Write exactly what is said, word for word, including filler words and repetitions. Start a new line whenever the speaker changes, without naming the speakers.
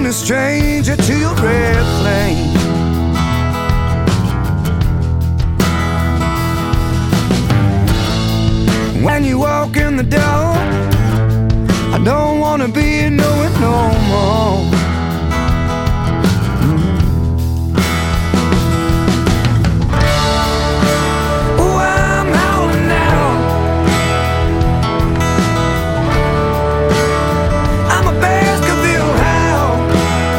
a stranger to your red flame. When you walk in the door, I don't wanna be knowing no more.